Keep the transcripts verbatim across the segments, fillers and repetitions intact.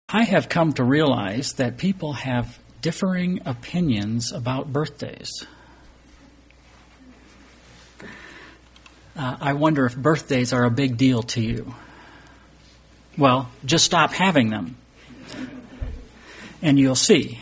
I have come to realize that people have differing opinions about birthdays. Uh, I wonder if birthdays are a big deal to you. Well, just stop having them, and you'll see.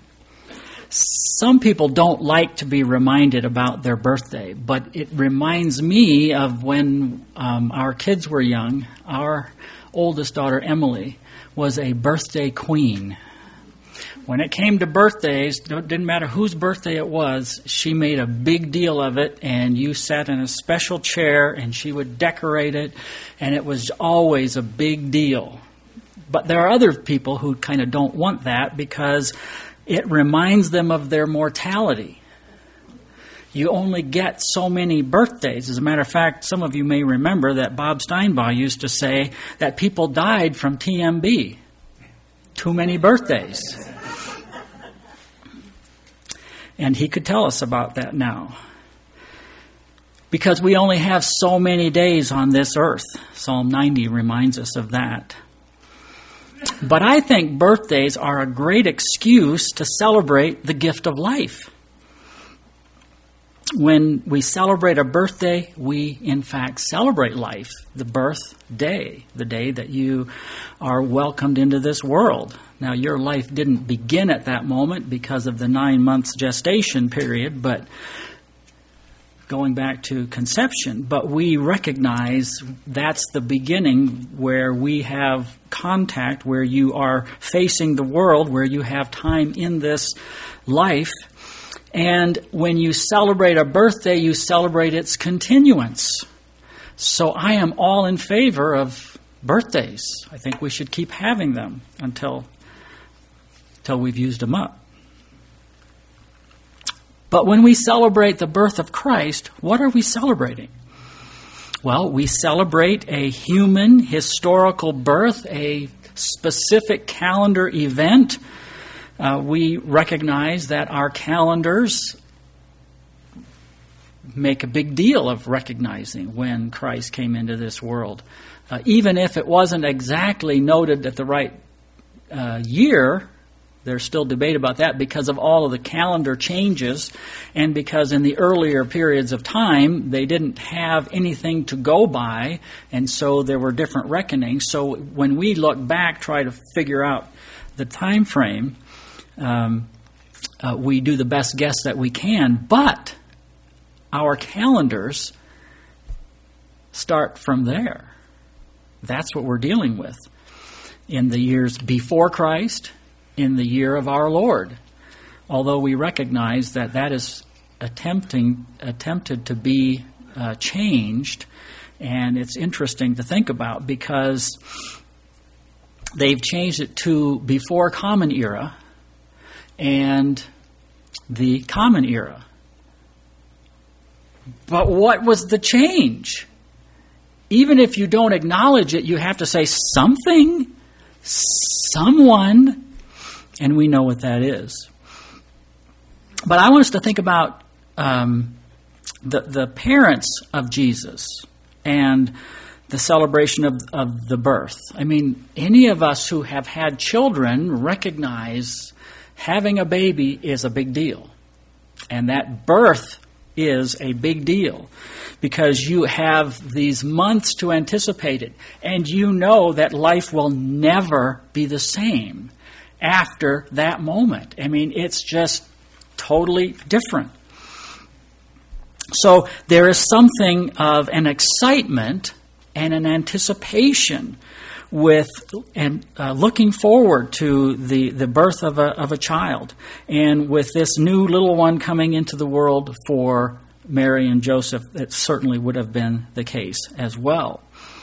Some people don't like to be reminded about their birthday, but it reminds me of when um, our kids were young. Our oldest daughter, Emily, was a birthday queen. When it came to birthdays, it didn't matter whose birthday it was, she made a big deal of it, and you sat in a special chair, and she would decorate it, and it was always a big deal. But there are other people who kind of don't want that because it reminds them of their mortality. You only get so many birthdays. As a matter of fact, some of you may remember that Bob Steinbaugh used to say that people died from T M B. Too many birthdays. And he could tell us about that now. Because we only have so many days on this earth. Psalm ninety reminds us of that. But I think birthdays are a great excuse to celebrate the gift of life. When we celebrate a birthday, we in fact celebrate life, the birthday, the day that you are welcomed into this world. Now, your life didn't begin at that moment because of the nine months gestation period, but going back to conception, but we recognize that's the beginning where we have contact, where you are facing the world, where you have time in this life. And when you celebrate a birthday, you celebrate its continuance. So I am all in favor of birthdays. I think we should keep having them until, until we've used them up. But when we celebrate the birth of Christ, what are we celebrating? Well, we celebrate a human historical birth, a specific calendar event. Uh, we recognize that our calendars make a big deal of recognizing when Christ came into this world. Uh, even if it wasn't exactly noted at the right uh, year, there's still debate about that because of all of the calendar changes and because in the earlier periods of time, they didn't have anything to go by, and so there were different reckonings. So when we look back, try to figure out the time frame, Um, uh, we do the best guess that we can, but our calendars start from there. That's what we're dealing with in the years before Christ, in the year of our Lord. Although we recognize that that is attempting attempted to be uh, changed, and it's interesting to think about because they've changed it to before Common Era and the Common Era. But what was the change? Even if you don't acknowledge it, you have to say something, someone, and we know what that is. But I want us to think about um, the, the parents of Jesus and the celebration of, of the birth. I mean, any of us who have had children recognize having a baby is a big deal. And that birth is a big deal because you have these months to anticipate it. And you know that life will never be the same after that moment. I mean, it's just totally different. So there is something of an excitement and an anticipation with and uh, looking forward to the, the birth of a of a child, and with this new little one coming into the world for Mary and Joseph, it certainly would have been the case as well.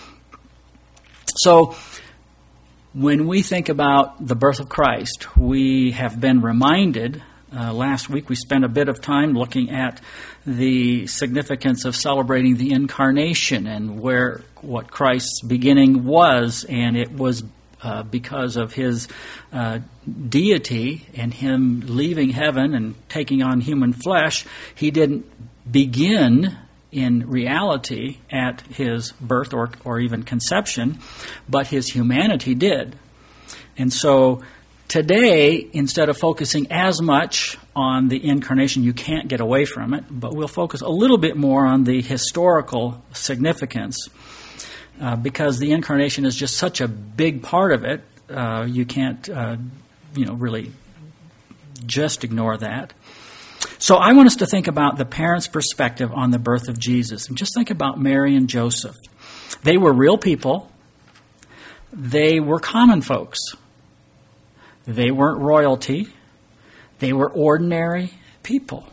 So when we think about the birth of Christ, we have been reminded. Uh, last week we spent a bit of time looking at the significance of celebrating the incarnation and where what Christ's beginning was, and it was uh, because of his uh, deity and him leaving heaven and taking on human flesh. He didn't begin in reality at his birth or, or even conception, but his humanity did. And so today, instead of focusing as much on the incarnation, you can't get away from it, but we'll focus a little bit more on the historical significance uh, because the incarnation is just such a big part of it. Uh, you can't, uh, you know, really just ignore that. So I want us to think about the parents' perspective on the birth of Jesus. And just think about Mary and Joseph. They were real people. They were common folks. They weren't royalty. They were ordinary people.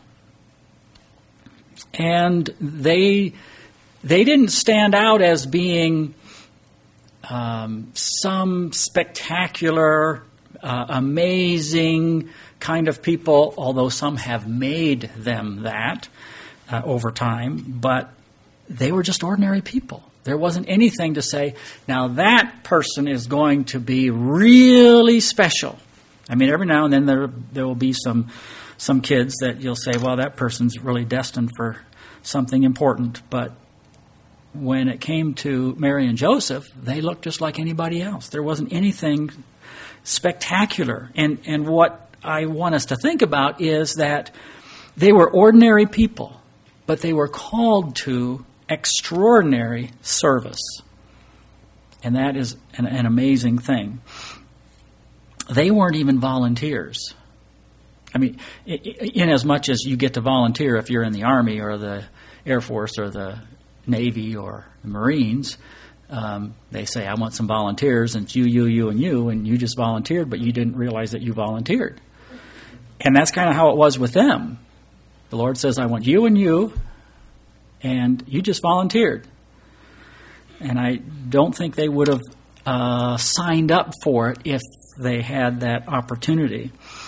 And they they didn't stand out as being um, some spectacular, uh, amazing kind of people, although some have made them that uh, over time, but they were just ordinary people. There wasn't anything to say, now that person is going to be really special. I mean, every now and then there there will be some some kids that you'll say, well, that person's really destined for something important. But when it came to Mary and Joseph, they looked just like anybody else. There wasn't anything spectacular. And, and what I want us to think about is that they were ordinary people, but they were called to extraordinary service. And that is an, an amazing thing. They weren't even volunteers. I mean, in as much as you get to volunteer if you're in the Army or the Air Force or the Navy or the Marines, um, they say, I want some volunteers, and it's you, you, you, and you, and you just volunteered, but you didn't realize that you volunteered. And that's kind of how it was with them. The Lord says, I want you and you, and you just volunteered. And I don't think they would have uh, signed up for it if they had that opportunity.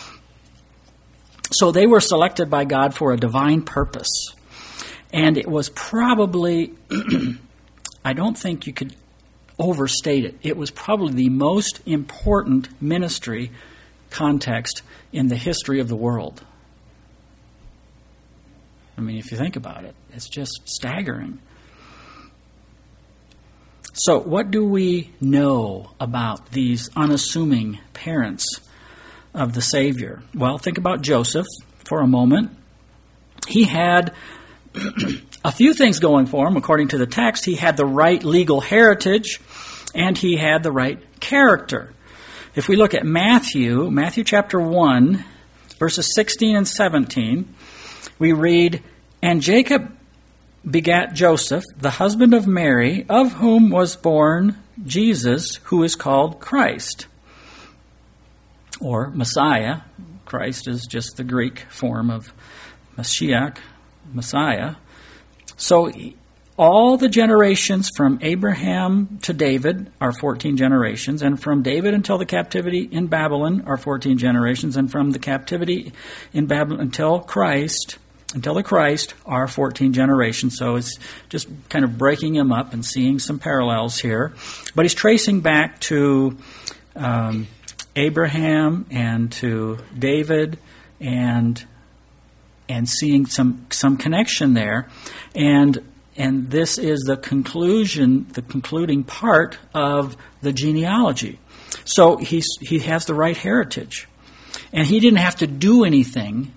So they were selected by God for a divine purpose. And it was probably, I don't think you could overstate it, it was probably the most important ministry context in the history of the world. I mean, if you think about it, it's just staggering. So what do we know about these unassuming parents of the Savior? Well, think about Joseph for a moment. He had a few things going for him. According to the text, he had the right legal heritage and he had the right character. If we look at Matthew, Matthew chapter one, verses sixteen and seventeen, we read, And Jacob begat Joseph, the husband of Mary, of whom was born Jesus, who is called Christ, or Messiah. Christ is just the Greek form of Mashiach, Messiah. So all the generations from Abraham to David are fourteen generations, and from David until the captivity in Babylon are fourteen generations, and from the captivity in Babylon until Christ, until the Christ are fourteen generations. So it's just kind of breaking them up and seeing some parallels here. But he's tracing back to um, Abraham and to David and and seeing some some connection there. And And this is the conclusion, the concluding part of the genealogy. So he's, he has the right heritage. And he didn't have to do anything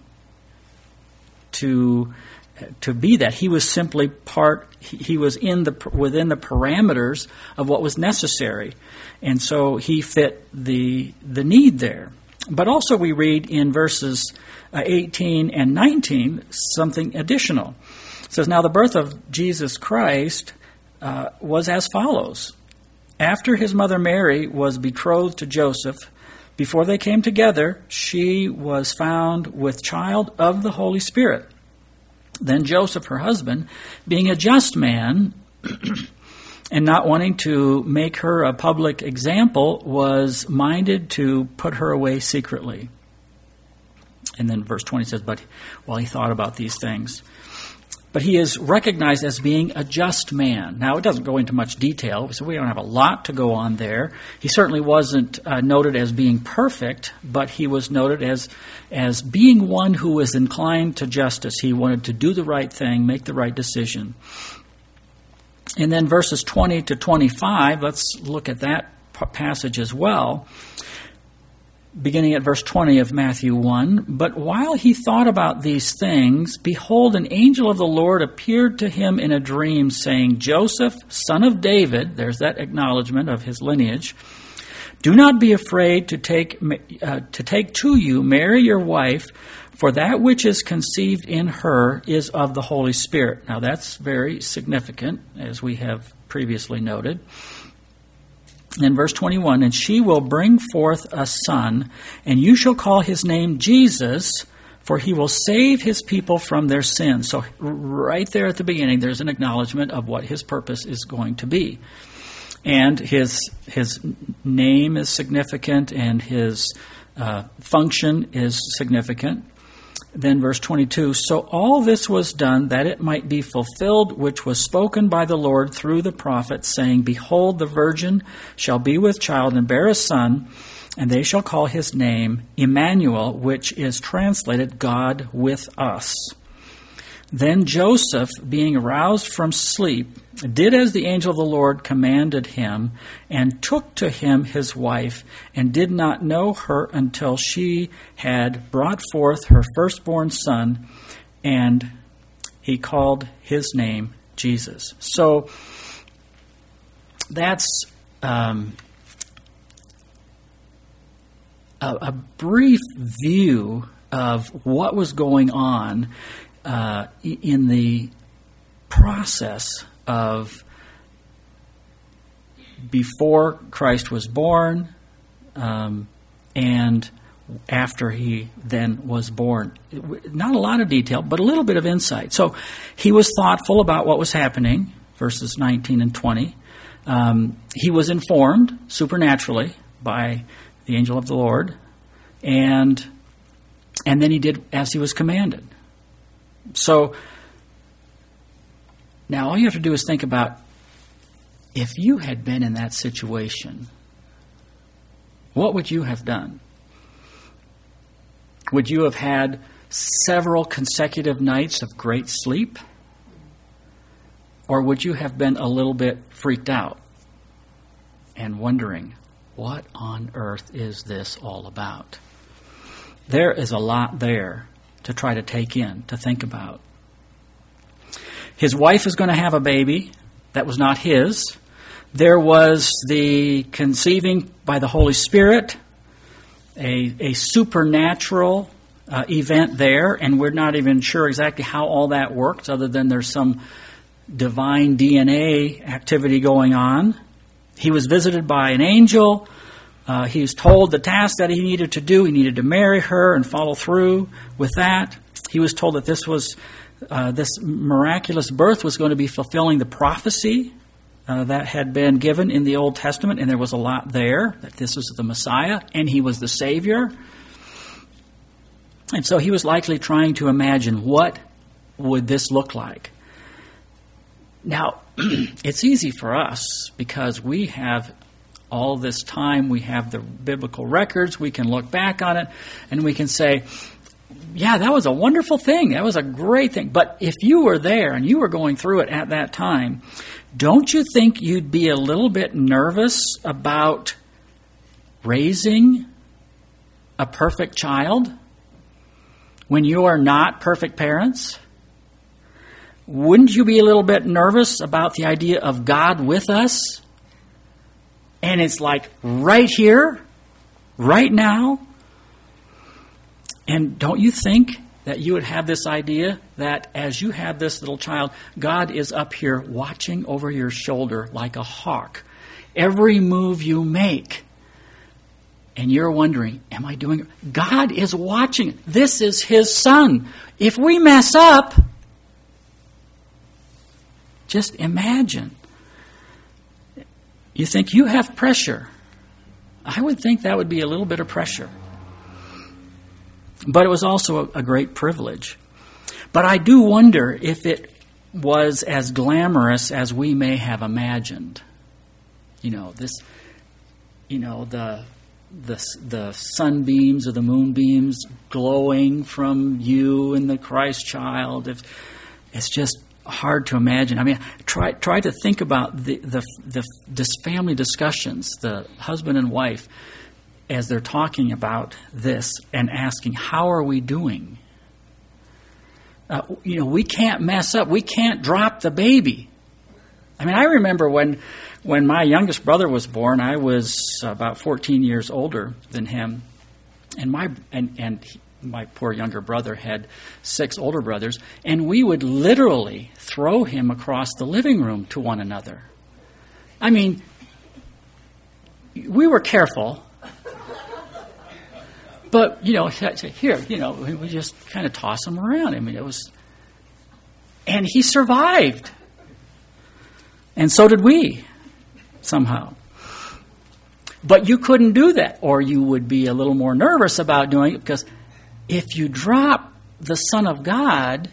to, to be that. He was simply part, he was in the, within the parameters of what was necessary. And so he fit the, the need there. But also we read in verses eighteen and nineteen something additional. It says, Now the birth of Jesus Christ uh, was as follows. After his mother Mary was betrothed to Joseph, before they came together, she was found with child of the Holy Spirit. Then Joseph, her husband, being a just man and not wanting to make her a public example, was minded to put her away secretly. And then verse twenty says, But while he thought about these things, But he is recognized as being a just man. Now, it doesn't go into much detail, so we don't have a lot to go on there. He certainly wasn't uh, noted as being perfect, but he was noted as, as being one who was inclined to justice. He wanted to do the right thing, make the right decision. And then verses twenty to twenty-five, let's look at that passage as well, beginning at verse twenty of Matthew one. But while he thought about these things, behold, an angel of the Lord appeared to him in a dream, saying, Joseph, son of David, there's that acknowledgement of his lineage, do not be afraid to take uh, to take to you Mary your wife, for that which is conceived in her is of the Holy Spirit. Now that's very significant, as we have previously noted. In verse twenty-one, and she will bring forth a son, and you shall call his name Jesus, for he will save his people from their sins. So right there at the beginning, there's an acknowledgement of what his purpose is going to be. And his his name is significant, and his uh, function is significant. Then verse twenty-two, so all this was done that it might be fulfilled, which was spoken by the Lord through the prophet, saying, Behold, the virgin shall be with child and bear a son, and they shall call his name Emmanuel, which is translated God with us. Then Joseph, being aroused from sleep, did as the angel of the Lord commanded him, and took to him his wife, and did not know her until she had brought forth her firstborn son, and he called his name Jesus. So that's um, a, a brief view of what was going on Uh, in the process of before Christ was born um, and after he then was born. Not a lot of detail, but a little bit of insight. So he was thoughtful about what was happening, verses nineteen and twenty. Um, he was informed supernaturally by the angel of the Lord, and and then he did as he was commanded. So now all you have to do is think about, if you had been in that situation, what would you have done? Would you have had several consecutive nights of great sleep? Or would you have been a little bit freaked out and wondering, what on earth is this all about? There is a lot there to try to take in, to think about. His wife is going to have a baby that was not his. There was the conceiving by the Holy Spirit, a, a supernatural uh, event there, and we're not even sure exactly how all that works, other than there's some divine D N A activity going on. He was visited by an angel. Uh, he was told the task that he needed to do. He needed to marry her and follow through with that. He was told that this was uh, this miraculous birth was going to be fulfilling the prophecy uh, that had been given in the Old Testament, and there was a lot there, that this was the Messiah, and he was the Savior. And so he was likely trying to imagine, what would this look like? Now, it's easy for us because we have all this time, we have the biblical records, we can look back on it, and we can say, yeah, that was a wonderful thing, that was a great thing. But if you were there and you were going through it at that time, don't you think you'd be a little bit nervous about raising a perfect child when you are not perfect parents? Wouldn't you be a little bit nervous about the idea of God with us? And it's like right here, right now. And don't you think that you would have this idea that as you have this little child, God is up here watching over your shoulder like a hawk, every move you make. And you're wondering, am I doing it? God is watching. This is his son. If we mess up, just imagine. You think you have pressure. I would think that would be a little bit of pressure. But it was also a, a great privilege. But I do wonder if it was as glamorous as we may have imagined. You know, this, you know, the the the sunbeams or the moonbeams glowing from you and the Christ child. If it's just hard to imagine. I mean, try try to think about the the the this family discussions, the husband and wife, as they're talking about this and asking, "How are we doing?" Uh, you know, we can't mess up. We can't drop the baby. I mean, I remember when when my youngest brother was born. I was about fourteen years older than him, and my and and. He, my poor younger brother had six older brothers, and we would literally throw him across the living room to one another. I mean, we were careful, but, you know, here, you know, we just kind of toss him around. I mean, it was, and he survived. And so did we, somehow. But you couldn't do that, or you would be a little more nervous about doing it, because if you drop the Son of God,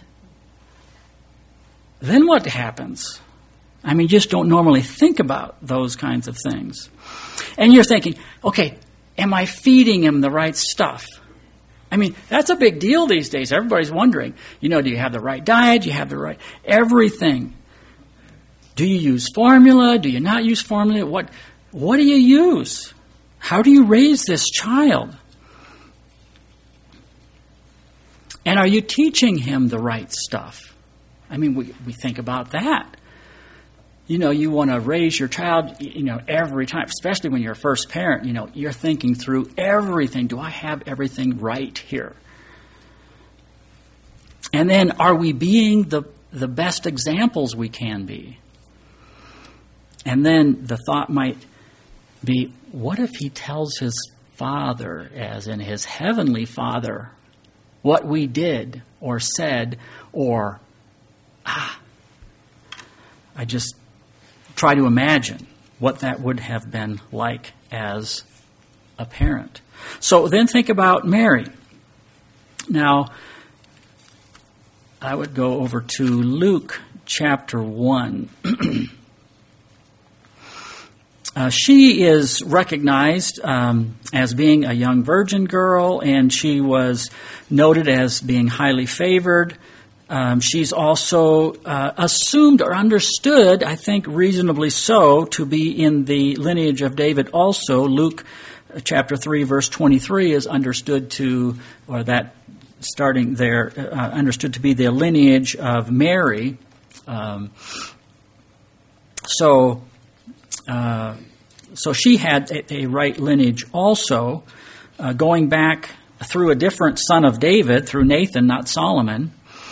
then what happens? I mean, you just don't normally think about those kinds of things. And you're thinking, okay, am I feeding him the right stuff? I mean, that's a big deal these days. Everybody's wondering, you know, do you have the right diet? Do you have the right everything? Do you use formula? Do you not use formula? What, what do you use? How do you raise this child? And are you teaching him the right stuff? I mean, we, we think about that. You know, you want to raise your child, you know, every time, especially when you're a first parent, you know, you're thinking through everything. Do I have everything right here? And then are we being the, the best examples we can be? And then the thought might be, what if he tells his father, as in his heavenly Father, what we did or said, or, ah, I just try to imagine what that would have been like as a parent. So then think about Mary. Now, I would go over to Luke chapter one. Uh, she is recognized um, as being a young virgin girl, and she was noted as being highly favored. Um, she's also uh, assumed or understood, I think reasonably so, to be in the lineage of David also. Luke chapter three, verse twenty-three is understood to, or that starting there, uh, understood to be the lineage of Mary. Um, so... Uh, so she had a, a right lineage also, uh, going back through a different son of David, through Nathan, not Solomon.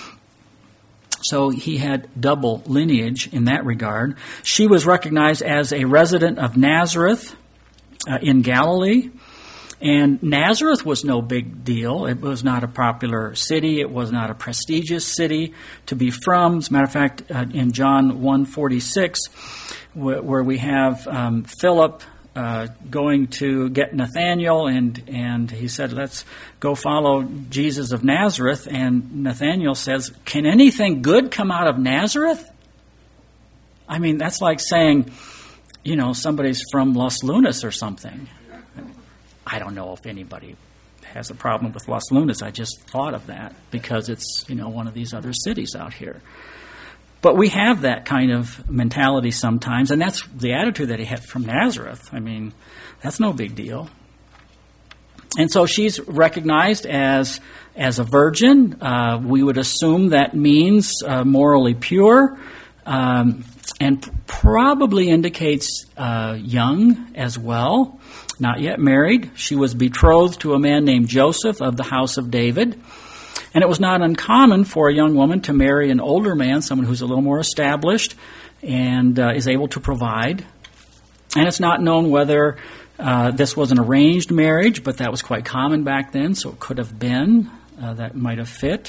So he had double lineage in that regard. She was recognized as a resident of Nazareth uh, in Galilee. And Nazareth was no big deal. It was not a popular city. It was not a prestigious city to be from. As a matter of fact, uh, in John one forty-six, wh- where we have um, Philip uh, going to get Nathanael, and, and he said, let's go follow Jesus of Nazareth. And Nathanael says, can anything good come out of Nazareth? I mean, that's like saying, you know, somebody's from Los Lunas or something. I don't know if anybody has a problem with Los Lunas. I just thought of that because it's, you know, one of these other cities out here. But we have that kind of mentality sometimes, and that's the attitude that he had from Nazareth. I mean, that's no big deal. And so she's recognized as as a virgin. Uh, we would assume that means uh, morally pure, um, and probably indicates uh, young as well. Not yet married. She was betrothed to a man named Joseph of the house of David. And it was not uncommon for a young woman to marry an older man, someone who's a little more established and uh, is able to provide. And it's not known whether uh, this was an arranged marriage, but that was quite common back then, so it could have been. Uh, that might have fit.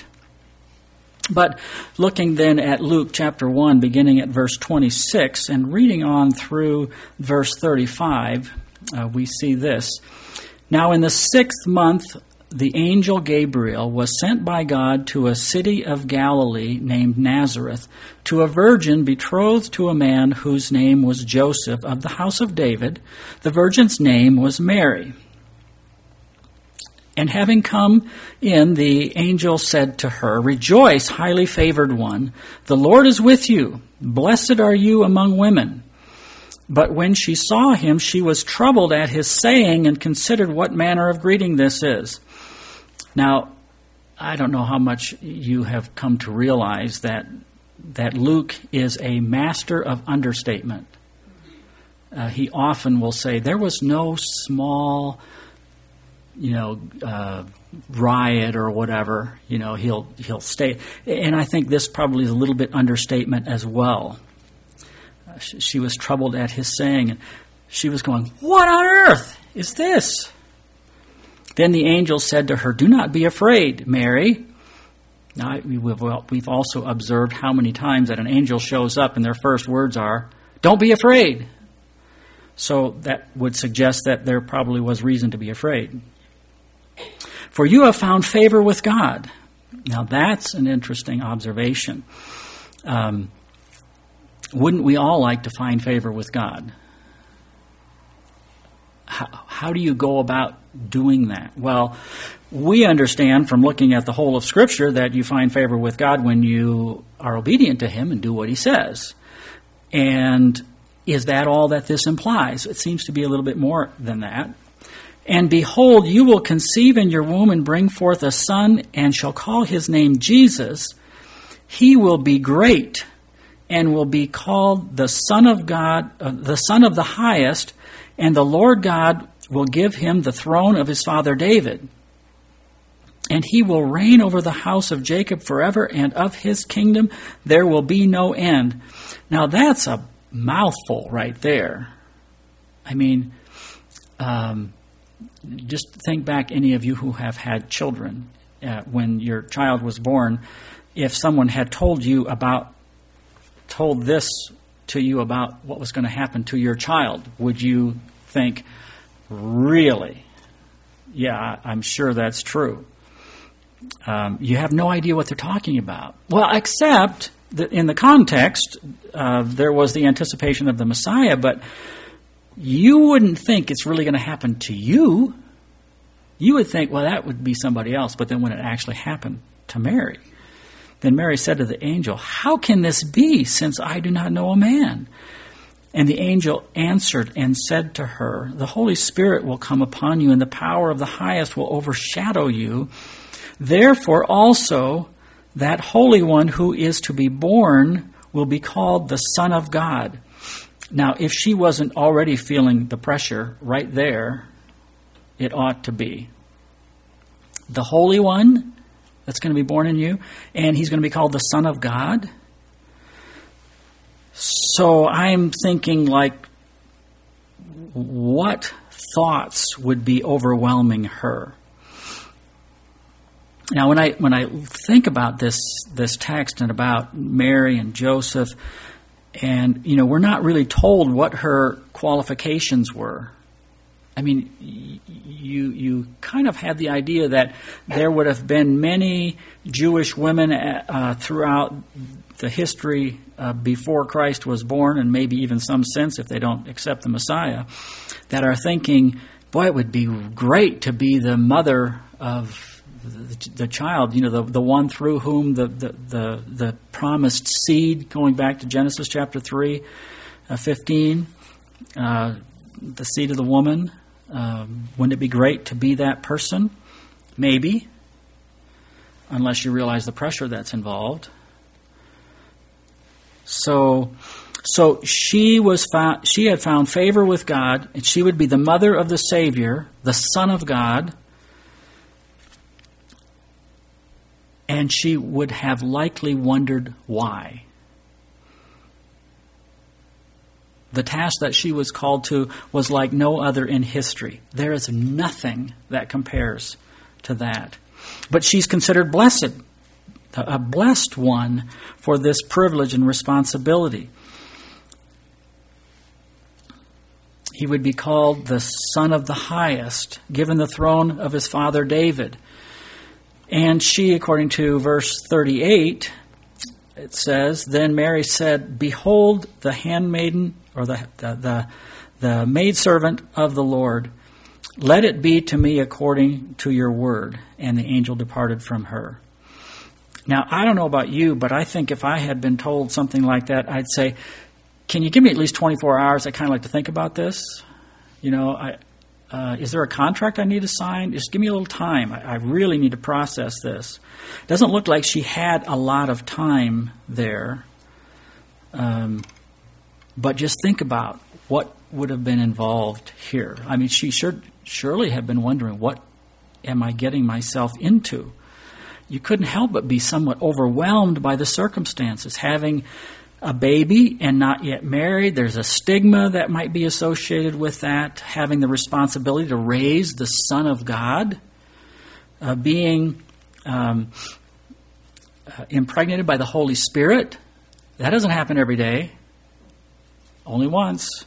But looking then at Luke chapter one, beginning at verse twenty-six, and reading on through verse thirty-five, Uh, we see this. Now in the sixth month, the angel Gabriel was sent by God to a city of Galilee named Nazareth, to a virgin betrothed to a man whose name was Joseph of the house of David. The virgin's name was Mary. And having come in, the angel said to her, "Rejoice, highly favored one. The Lord is with you. Blessed are you among women." But when she saw him, she was troubled at his saying and considered what manner of greeting this is. Now, I don't know how much you have come to realize that that Luke is a master of understatement. Uh, he often will say, there was no small, you know, uh, riot or whatever. You know, he'll he'll stay. And I think this probably is a little bit understatement as well. Uh, she, she was troubled at his saying, and she was going, "What on earth is this?" Then the angel said to her, "Do not be afraid, Mary." Now, we've also observed how many times that an angel shows up and their first words are, "Don't be afraid." So that would suggest that there probably was reason to be afraid. "For you have found favor with God." Now, that's an interesting observation. Um, wouldn't we all like to find favor with God? How, how do you go about doing that? Well, we understand from looking at the whole of Scripture that you find favor with God when you are obedient to Him and do what He says. And is that all that this implies? It seems to be a little bit more than that. "And behold, you will conceive in your womb and bring forth a son, and shall call his name Jesus. He will be great, and will be called the Son of God, uh, the Son of the Highest, and the Lord God will give him the throne of his father David. And he will reign over the house of Jacob forever, and of his kingdom there will be no end." Now that's a mouthful right there. I mean, um, just think back, any of you who have had children. Uh, when your child was born, if someone had told you about, told this to you about what was going to happen to your child, would you think, really? Yeah, I'm sure that's true. Um, you have no idea what they're talking about. Well, except that in the context, uh, there was the anticipation of the Messiah, but you wouldn't think it's really going to happen to you. You would think, well, that would be somebody else. But then when it actually happened to Mary, then Mary said to the angel, "How can this be, since I do not know a man?" And the angel answered and said to her, "The Holy Spirit will come upon you, and the power of the Highest will overshadow you. Therefore also that Holy One who is to be born will be called the Son of God." Now, if she wasn't already feeling the pressure right there, it ought to be. The Holy One that's going to be born in you, and he's going to be called the Son of God. So I'm thinking, like, what thoughts would be overwhelming her? Now, when I when I think about this this text and about Mary and Joseph, and you know, we're not really told what her qualifications were. I mean, you you kind of had the idea that there would have been many Jewish women uh, throughout the history uh, before Christ was born, and maybe even some since, if they don't accept the Messiah, that are thinking, boy, it would be great to be the mother of the, the child, you know, the the one through whom the the the, the promised seed, going back to Genesis chapter three, uh, fifteen, uh, the seed of the woman. Um, wouldn't it be great to be that person? Maybe, unless you realize the pressure that's involved. So, so she was found, she had found favor with God, and she would be the mother of the Savior, the Son of God, and she would have likely wondered why. The task that she was called to was like no other in history. There is nothing that compares to that. But she's considered blessed, a blessed one for this privilege and responsibility. He would be called the Son of the Highest, given the throne of his father David. And she, according to verse thirty-eight, it says, "Then Mary said, Behold, the handmaiden," or the the the, the maidservant of the Lord. Let it be to me according to your word. And the angel departed from her. Now, I don't know about you, but I think if I had been told something like that, I'd say, can you give me at least twenty-four hours? I kind of like to think about this. You know, I, uh, is there a contract I need to sign? Just give me a little time. I, I really need to process this. It doesn't look like she had a lot of time there. Um, but just think about what would have been involved here. I mean, she should surely have been wondering, what am I getting myself into? You couldn't help but be somewhat overwhelmed by the circumstances. Having a baby and not yet married, there's a stigma that might be associated with that. Having the responsibility to raise the Son of God, uh, being um, uh, impregnated by the Holy Spirit. That doesn't happen every day. Only once.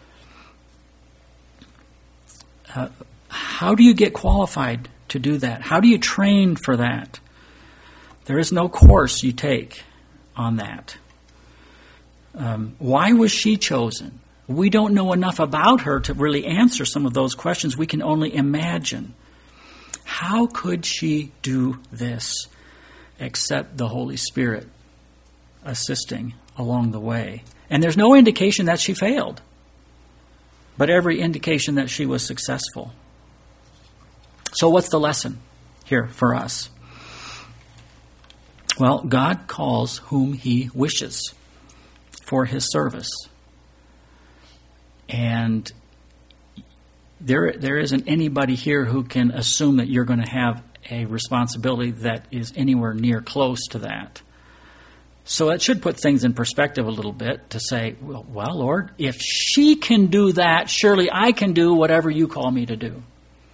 Uh, how do you get qualified to do that? How do you train for that? There is no course you take on that. Um, why was she chosen? We don't know enough about her to really answer some of those questions. We can only imagine. How could she do this except the Holy Spirit assisting along the way? And there's no indication that she failed, but every indication that she was successful. So what's the lesson here for us? Well, God calls whom he wishes for his service. And there, there isn't anybody here who can assume that you're going to have a responsibility that is anywhere near close to that. So it should put things in perspective a little bit to say, well, well, Lord, if she can do that, surely I can do whatever you call me to do.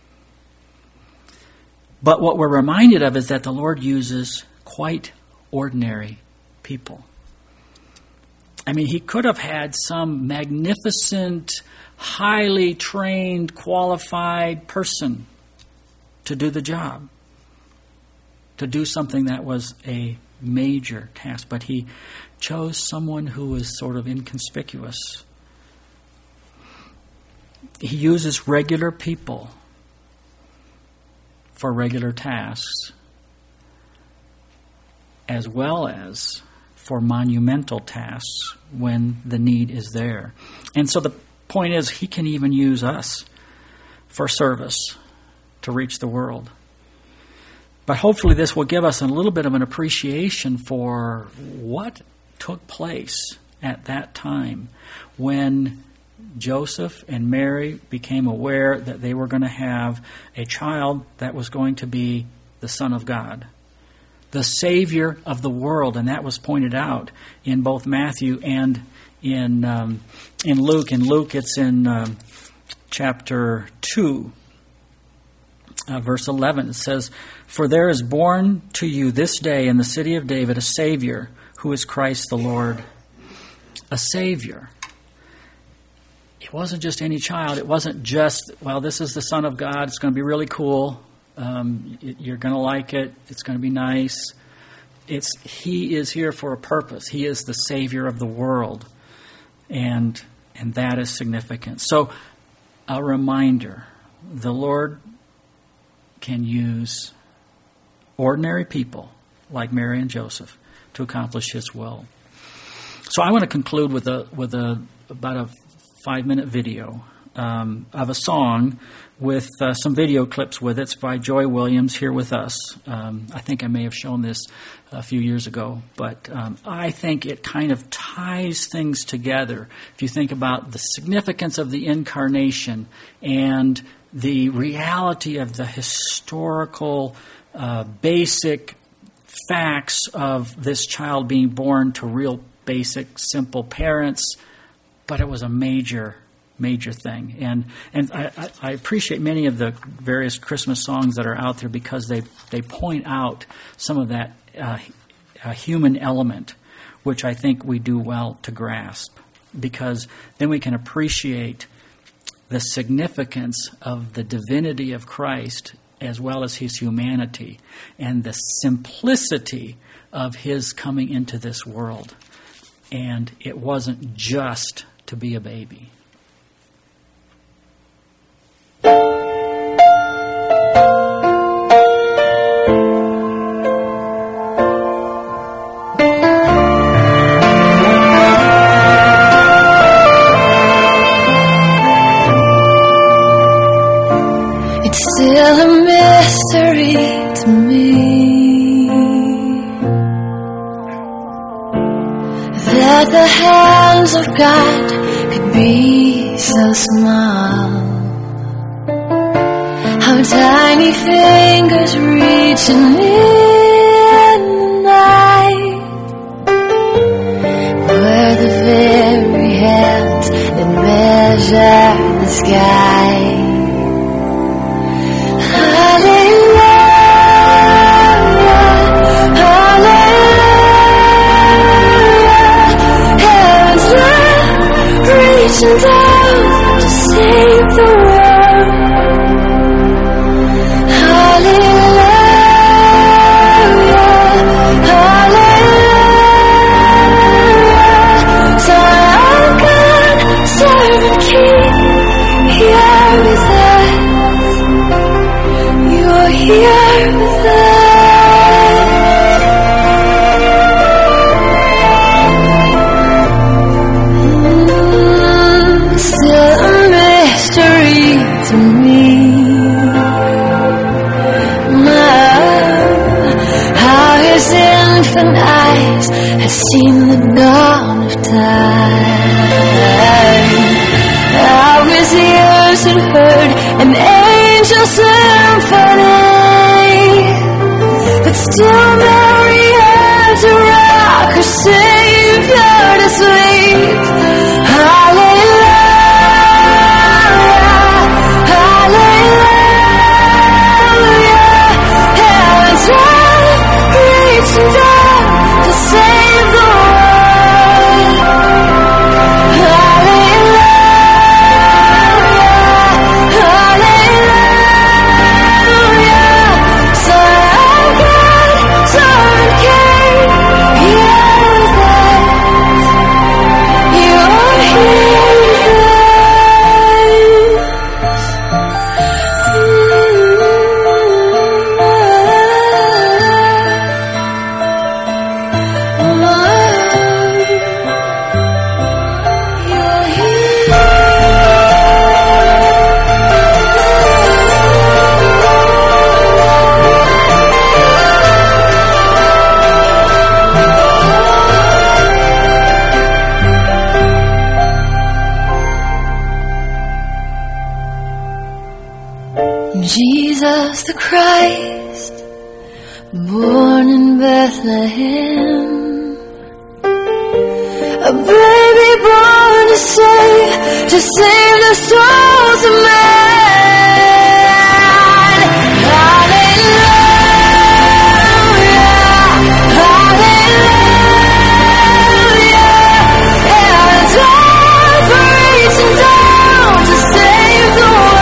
But what we're reminded of is that the Lord uses quite ordinary people. I mean, he could have had some magnificent, highly trained, qualified person to do the job, to do something that was a major task. But he chose someone who was sort of inconspicuous. He uses regular people for regular tasks, as well as for monumental tasks when the need is there. And so the point is, he can even use us for service to reach the world. But hopefully this will give us a little bit of an appreciation for what took place at that time when Joseph and Mary became aware that they were going to have a child that was going to be the Son of God, the Savior of the world. And that was pointed out in both Matthew and in um, in Luke. In Luke, it's in um, chapter two, uh, verse eleven. It says, "For there is born to you this day in the city of David a Savior, who is Christ the Lord." A Savior. It wasn't just any child. It wasn't just, well, this is the Son of God. It's going to be really cool. Um, you're going to like it. It's going to be nice. It's he is here for a purpose. He is the Savior of the world. And and that is significant. So a reminder, the Lord can use ordinary people like Mary and Joseph to accomplish his will. So I want to conclude with a with a about a five-minute video um, of a song with uh, some video clips with it. It's by Joy Williams, here with us. Um, I think I may have shown this a few years ago, but um, I think it kind of ties things together. If you think about the significance of the incarnation and the reality of the historical uh, basic facts of this child being born to real basic, simple parents, but it was a major, major thing. And and I, I appreciate many of the various Christmas songs that are out there because they, they point out some of that uh, uh, human element, which I think we do well to grasp, because then we can appreciate the significance of the divinity of Christ as well as his humanity and the simplicity of his coming into this world. And it wasn't just to be a baby. mystery to me that the hands of God could be so small. How tiny fingers reaching in the night were the very hands that measure the sky. Hallelujah, hallelujah, heaven's love reaching down to save the world. Here with us. Mm, still a mystery to me. Oh, how his infant eyes had seen the dawn of time. How his ears had heard an angel symphony. But still Mary had to rock her Savior to sleep. Hallelujah, hallelujah, heaven's love reaching down to save the world. Hallelujah, hallelujah, Son of God, Son King, here with us. You are here with us. You're Jesus the Christ, born in Bethlehem, a baby born to save, to save the souls of man. Hallelujah, hallelujah, heaven's love reaching down to save the world.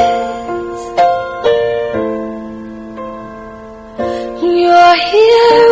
You're here